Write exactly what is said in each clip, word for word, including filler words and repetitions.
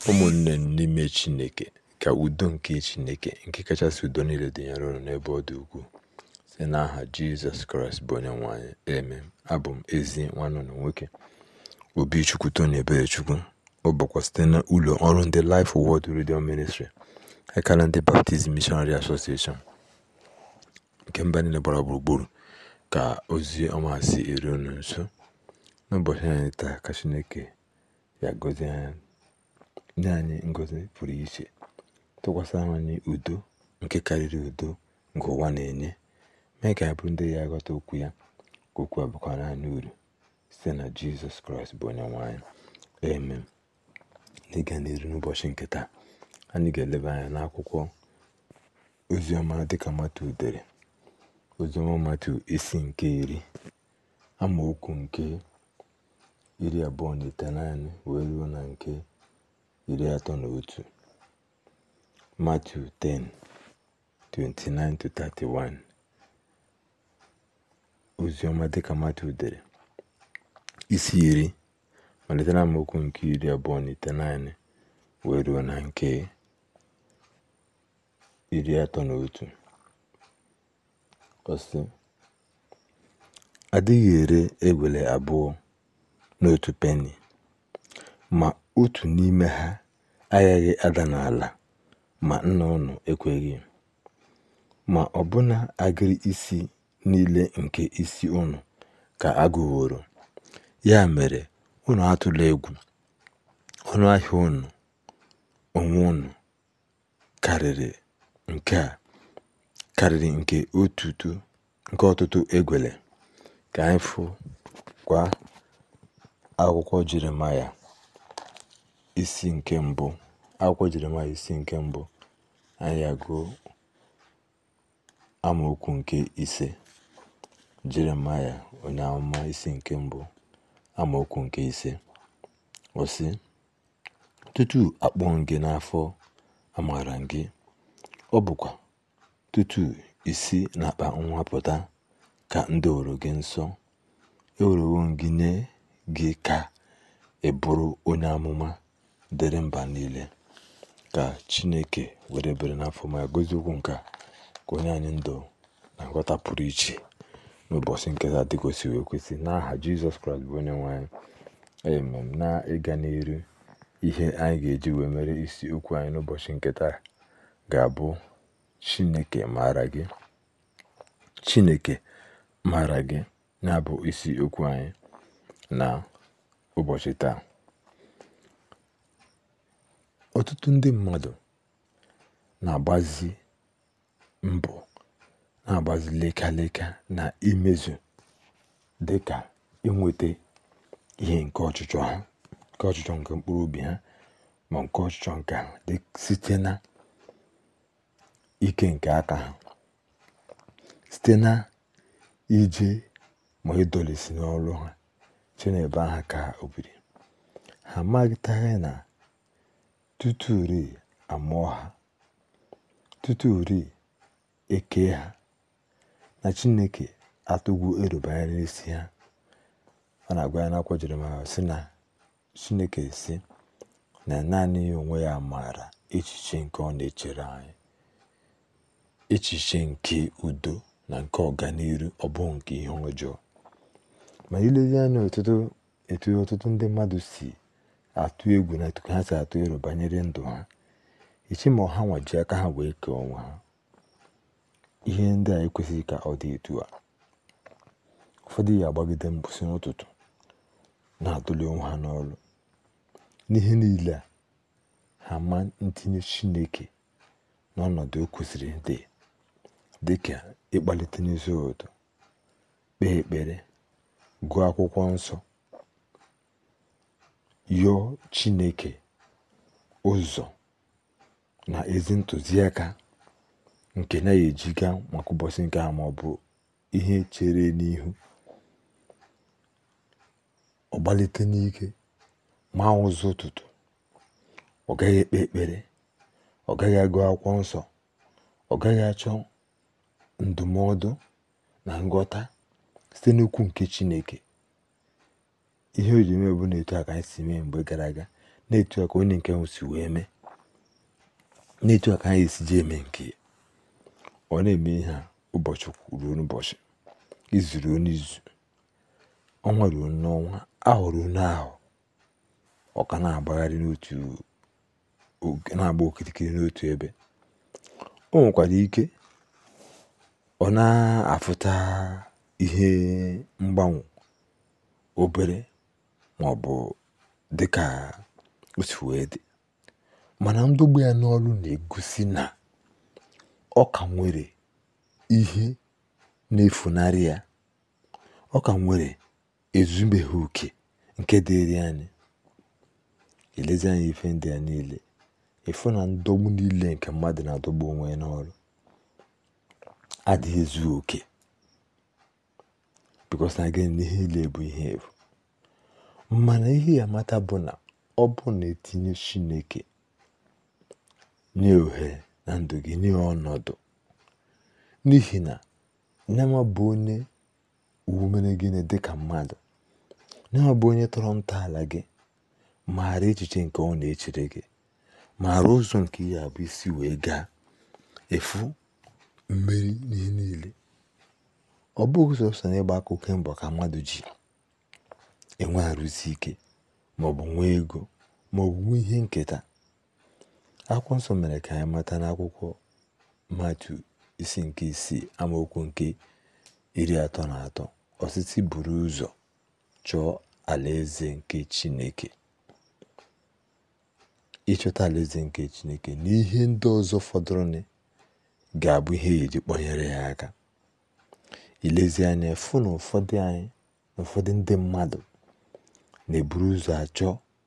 Ụmụnne n'ime Chineke, ka udo nke Chineke nke kachasị udo niile dịnyere unu n'ebe ọ dị ukwuu site n'aha Jizọs Kraịst bụ onye nwe anyị. Amen. Abụ m ezi nwanne unu nwoke Obichukwu Tony Eberechukwu. Ọ bụkwa site na ụlọ ọrụ ndị Life Word Radio Ministry, ekala ndị Baptist Missionary Association nke mba niile gbara gburugburu, ka ozi ọma si eru unu nso. N'ụbọchị anyị taa, ka Chineke ya gọzie anyị, nye anyị ngọzi pụrụ iche, tụkwasị anyị udo nke karịrị udo nke ụwa na-enye, mee ka anyị bụrụ ndị ya aghọta okwu ya, ka okwu a bakwara anyị uru site na Jizọs Kraịst bụ onye nwe anyị. Amen. N'ịga n'iru n'ụbọchị nke taa, anyị ga-eleba anya n'akwụkwọ oziọma dịka Matiu dere, oziọma Matiu isi nke iri amaokwu nke iri abụọ na itenaanị wee ruo na nke iri atọ na otu. Matthew ten twenty-nine to thirty-one. Oziọma dịka Matiu dere isi iri malite na amaokwu nke iri abụọ na itenaanị wee ruo na nke iri atọ na otu. Ọ sị, adịghị ere egwele abụọ n'otu peni, ma otu n'ime ha agaghị ada n'ala ma nna unu ekweghị. Ma ọbụna agịrị isi niile nke isi unu ka agụworo. Ya mere, unu atụla egwu, ọnụ ahịa unu onwe unu karịrị nke a karịrị nke otutu nke ọtụtụ egwele. Ka anyị fụ kwa akwụkwọ Jeremaya isi nke mbụ. Akwụkwọ Jeremaya isi nke mbụ, anyị agụọ amaokwu nke ise. Jeremaya onye amụma isi nke mbụ amaokwu nke ise. Ọ sị, tutu akpọọ gị n'afọ amaara gị, ọ bụkwa tutu isi n'akpa nwa pụta ka m doworo gị nsọ. Ewerewo gị nye gị ka ị bụrụ onye amụma dịrị mba niile. Ka Chineke were bere n'afọ ma gozie okwu nke a, ka onye anyị ndụ na nghọta pụrụ iche n'ụbọchị nke taa dị kwesị wee kwesị, n'aha Jizọs Kraịst bụ onye nwe anyị. Amen. Na ịga n'iru, ihe anyị ga-eji wee mere isi okwu anyị n'ụbọchị nke taa ga-abụ Chineke maara gị. Chineke maara gị na-abụ isi okwu anyị na ụbọchị taa. Ọtụtụ ndị mmadụ na-agbazi mbọ na-agbazi leka leka na imezu dịka inweta ihe nke ọchịchọ ha, nke ọchịchọ nke mkpụrụ obi ha, ma nke ọchịchọ nke ha dị site na ike nke aka ha, site na ije ma ịdọlesi n'ọrụ ha che n'ebe aha ka obiri. Ha amaghịtaghị na tutu ri amụọ ha, tutu ri eke ha, na Chineke atụgwu ero banyere n'isi ha. Ọ na-agwa ya n'akwụkwọ Jeremaya sị na Chineke sị na naanị ya onwe ya maara echiche nke ọ na-echere anyị, echiche nke udo na nke ọganiru, ọ bụ nke ihe ọjọọ. Ma ilezi anya ọtụtụ etu ọtụtụ ndị mmadụ si atụ egwu na etu ha si atụ ero banyere ndụ ha, iche ma ha nwa ji aka ha wee kee onwe ha. Ihe ndị a ekwesịghị ka ọ dị etu a. Ụfọdụ ya agbagide mbọsị n'ụtụtụ na-atụli onwe ha n'ọrụ. N'ihe niile a, ha ma ntinye Chineke n'ọnọdụ o kwesịrị dị, dịka ịkpalite n'ezi ụtọ, kpee ekpere, gụọ akwụkwọ nsọ, yọọ Chineke ụzọ na ezi ntụziaka nke na-ejiga maka ụbọchị nke a, ma ọ bụ ihe chere n'ihu. Ọ gbalite n'ike ma ụzọ ụtụtụ, ọ gaghị ekpe ekpere, ọ gaghị agụ akwụkwọ nsọ, ọ gaghị achọ ndụmọdụ na nghọta site n'okwu nke Chineke. Ihe o ji mee bụ na etu a ka anyị si mee mgbe gara aga, na-etu a ka onye nke ahụ si wee mee, na-etu a ka anyị esi ji eme nke ya. Ọ na-eme ihe a ụbọchị ruo n'ụbọchị, izu ruo n'izu, ọnwa ruo n'ọnwa, ahọ ruo n'ahọ. Ọ ka na-agbagharị n'otu, na-agba okirikiri n'otu ebe. O nwekwara ike ọ na-afụta ihe mgbanwe obere ma ọ bụ dịka otu wee dị, mana ndogbu ya n'ọrụ na-egosi na ọ ka nwere ihe na-efunarị ya, ọ ka nwere ezumeghị oke nke dịrị anyị. Elezi anya ife ndị a niile, ịfụ na ndọgbu niile nke mmadụ na-adọgbu onwe ya n'ọrụ adịghị ezu oke, because na gịnị na ihe niile bụ ihe efu. Mana ihe ya mata bụ na ọ bụ na etinye Chineke nye ohere na ndụ gị, nye ọnọdụ, n'ihi na nyama bụ onye uwumere gịnị dịka mmadụ, nyama bụ onye tọrọ ntọala gị, maara echiche nke ọ na-echere gị, maara ụzọ nke ya bụ isi wee gaa efu mmeri n'ihe niile. Ọ bụghị sọsọ na ịgba aka oke mbọ ka mmadụ ji enwe arụsi ike maọbụ nwee ego maọbụ nwee ihe nketa. Akwụkwọ nsọ mere ka anyị mata n'akwụkwọ Matiu isi nke isii amaokwu nke iri atọ na atọ, ọsịsị buru ụzọ chọọ alaeze nke Chineke. Ịchọta alaeze nke Chineke na ihe ndị ọzọ fọdụrụ ga-abụ ihe eji kpọnyere ya aka. Ilezi anya fụ na ụfọdụ anyị na ụfọdụ ndị mmadụ na-eburu ụzọ achọ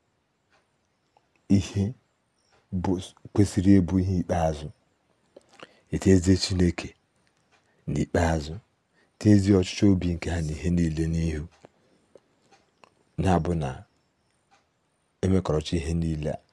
ihe bụ kwesịrị ịbụ ihe ikpeazụ, etezie Chineke n'ikpeazụ, tezie ọchịchọ obi nke ha na ihe niile n'ihu. Na-abụ na emekọrọcha ihe niile a,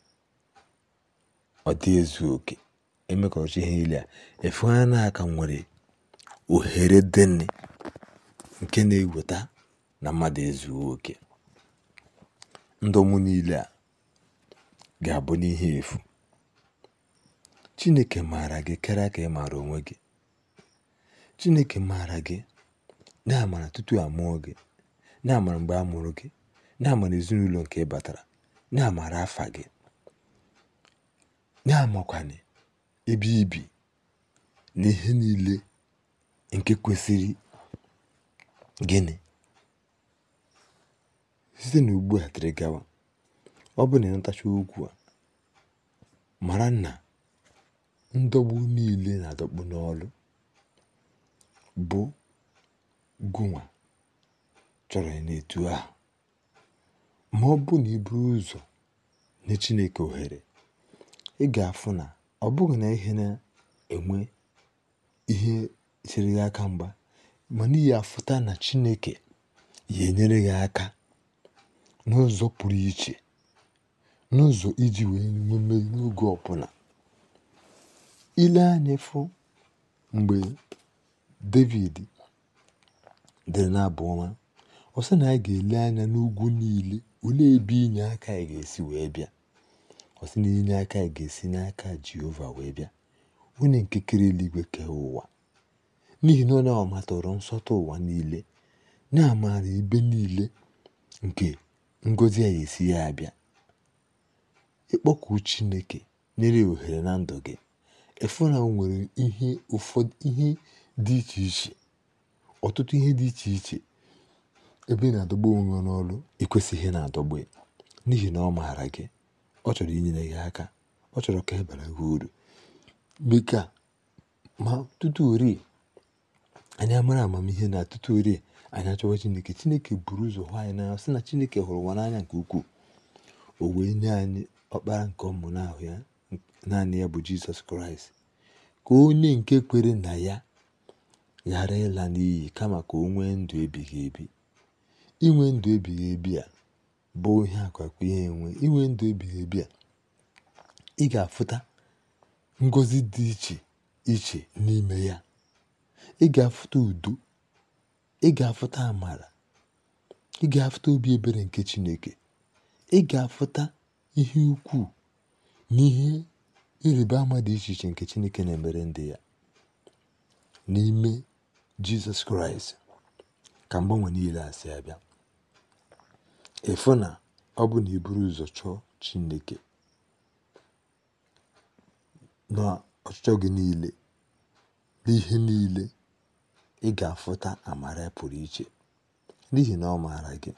ọ dị ezu oke. Emekọrọcha ihe niile a, efu ha na-aka nwere ohere dịnị nke na-eweta na mmadụ ezughị oke. Ndọgbu niile a ga-abụ n'ihe efu. Chineke maara gị karịa ka ị maara onwe gị. Chineke maara gị na-amara tutu a mụọ gị, na-amara mgbe a mụrụ gị, na-amara ezinụlọ nke ị batara, na-amara afa gị, na-amakwana ebe ibi na ihe niile nke kwesịrị gịnị site n'ugbu a dịrị gawa. Ọ bụ na ịnatacha okwu a, mara na ndọgbu niile na-adọgbu n'ọlụ bụ gụnwa chọrọ ya n'etu ahụ. Ma ọ bụ na iburu ụzọ nye Chineke ohere, ị ga-afụ na ọ bụghị na ihe na-enwe ihe chere gị aka mgba, mana ihe afụta na Chineke ya enyere gị aka n'ụzọ pụrụ iche, n'ụzọ iji wee nwee mmeri n'oge ọbụla. Ile anya fụ mgbe David dere n'abụ ọma, ọ sị na anyị ga-ele anya n'ugwu niile, olee ebe inye aka anyị ga-esi wee bịa. Ọ sị na inye aka anyị ga-esi n'aka Jehova wee bịa, onye nke kere eluigwe kee ụwa. N'ihi na ọ na-amatụrụ nsọtụ ụwa niile, na-amara ebe niile nke ngọzi ya esi ya abịa. Ịkpọku Chineke nyere ohere na ndụ gị, efu na o nwere ihe ụfọdụ ihe dị iche iche, ọtụtụ ihe dị iche iche ebe ị na-adọgbu onwe n'ọlụ ikwesịghị na-adọgbu ya, n'ihi na ọ maara gị, ọ chọrọ inyere gị aka, ọ chọrọ ka ị bara gị uru. Bika ma tutu ori anyị amara amamihe na tutu ori anyị achọwa Chineke, Chineke buru ụzọ hụ anyị n'anya. Sị na Chineke hụrụ ụwa n'anya nke ukwuu, o wee nye anyị ọkpara nke ọmụ n'ahụ ya, naanị ya bụ Jizọs Kraịst, ka onye nke kwere na ya ghara ịla n'iyi, kama ka o nwee ndụ ebighị ebi. Inwe ndụ ebighị ebi a bụ ihe akwakwa ihe enwe. Inwe ndụ ebighị ebi a, ị ga-afụta ngọzi dị iche iche n'ime ya. Ị ga-afụta udo, ị ga-afụta amara, ị ga-afụta obi ebere nke Chineke, ị ga-afụta ihe ukwu na ihe ịrịba ama dị iche iche nke Chineke na-emere ndị ya n'ime Jizọs Kraịst ka mgbanwe niile a si abịa. Efu na ọ bụ na iburu ụzọ chọọ Chineke na ọchịchọ gị niile n'ihe niile, ị ga-afụta amara pụrụ iche n'ihi na ọ maara gị.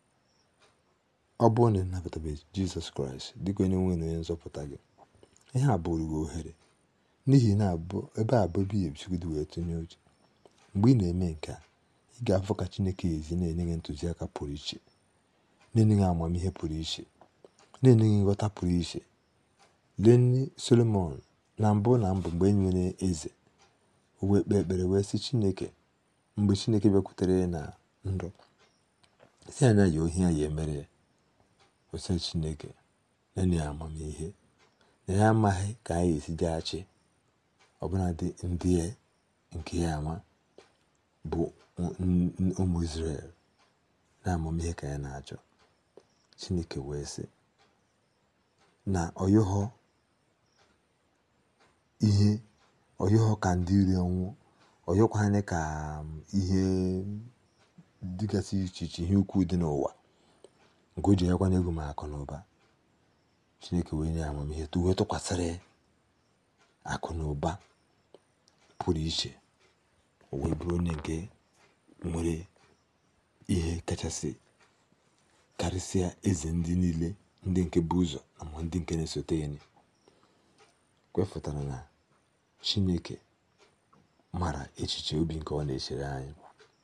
Ọ bụrụ na ị nabatabeghị Jizọs Kraịst dịka onye nwe na onye nzọpụta gị, ihe a bụrụ gị ohere n'ihi na ebe a bụ ebe ihe ebisigide wee tụnye uche. Mgbe ị na-eme nke a, ị ga-afụ ka Chineke ezi na-enye gị ntụziaka pụrụ iche, na-enye gị amamihe pụrụ iche, na-enye gị nghọta pụrụ iche. Lee Solomọn na mbụ na mbụ mgbe e nwere eze, o wee kpee ekpere wee sị Chineke, mgbe Chineke bịakwutere na ndụ si anya ya ohi ya ya emere ya, o sị Chineke na ya amamihe na ya amaghị ka anyị esi jeghachi ọbụnadị ndị nke ya ama bụ ụmụ Izrel, na amamihe ka ya na-achọ. Chineke wee sị na ọyọghọ ihe ọyọghọ ka ndị iri ọnwụ, ọyọkwana ka ihe dịgasị iche iche, ihe ukwu dị n'ụwa nke o ji nyekwana ego ma akụ na ụba. Chineke wee nye ya amamihe tu wee tụkwasịrị akụ na ụba pụrụ iche, o wee bụrụ onye nke nwere ihe kachasị karịsịa eze ndị niile, ndị nke bụ ụzọ na ma ndị nke na-esote ya. Kwefụtara na Chineke mara echiche obi nke ọ na-echere anyị.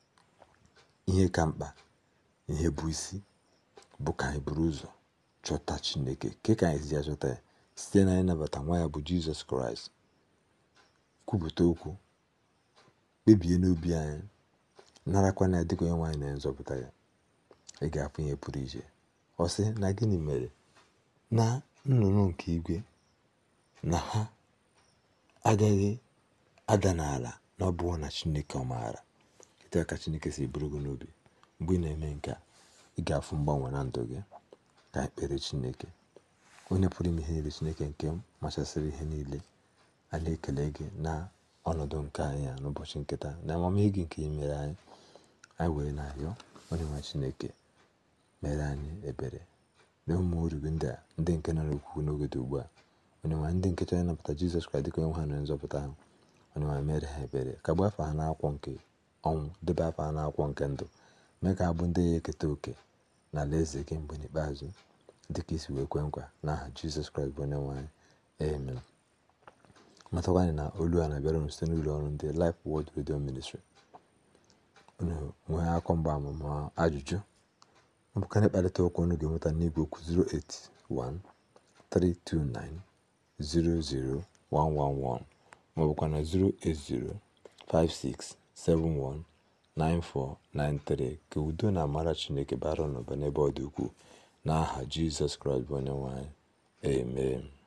Ihe ka mkpa, ihe bụ isi bụ ka anyị buru ụzọ chọta Chineke. Ke ka anyị si achọta ya? Site na ịnabata nwa ya bụ Jizọs Kraịst, kwupụta okwu, kpebie n'obi anyị, narakwana ya dịka onye nwe anyị na nzọpụta ya. Ị ga-afụ ihe pụrụ iche. Ọ sị na gịnị mere na nnụnụ nke igwe na ha agaghị ada n'ala na ọ bụghị na Chineke ọ maara. Etu a ka Chineke si buru gị n'obi. Mgbe ị na-eme nke a, ị ga-afụ mgbanwe na ndụ gị. Ka ekpere Chineke, onye pụrụ ime ihe niile, Chineke nke machasịrị ihe niile, a na-ekele gị na ọnọdụ nke anyị a n'ụbọchị nketa na amamihe gị nke imere anyị. Anyị wee na-arịọ onye nwe Chineke mere anyị ebere na ụmụ origo ndị a, ndị nke nọ n'okwu n'oge dị ugbu a. Onye nwe ndị nke chọrọ ịnapụta Jizọs Kraịst dịka onye nwe ha na nzọpụta ahụ, onye nwe mere ha ebere, ka gba afa ha n'akwụkwọ nke ọnwụ, debe afa ha n'akwụkwọ nke ndụ, mee ka ha bụ ndị ya eketa oke na alaeze gị mgbe n'ikpeazụ, dịka isi wee kwe nkwa n'aha Jizọs Kraịst bụ onye nwe anyị. Amen. Matakwa anyị na olu a na-abịara unu site n'ụlọ ọrụ ndị Life Word Radio Ministry. Unu nwee akọ mgbaama ma ajụjụ, ọ bụkarị kparịta ụka unu ga-enweta n'igwe okwu zero eight one three two nine zero zero one one one ma ọ bụkwa na zero eight zero five six seven one nine four nine three. Ka udo na amara Chineke bara n'ụba n'ebe ọ dị ukwuu n'aha Jizọs Kraịst bụ onye nwe anyị. Amen.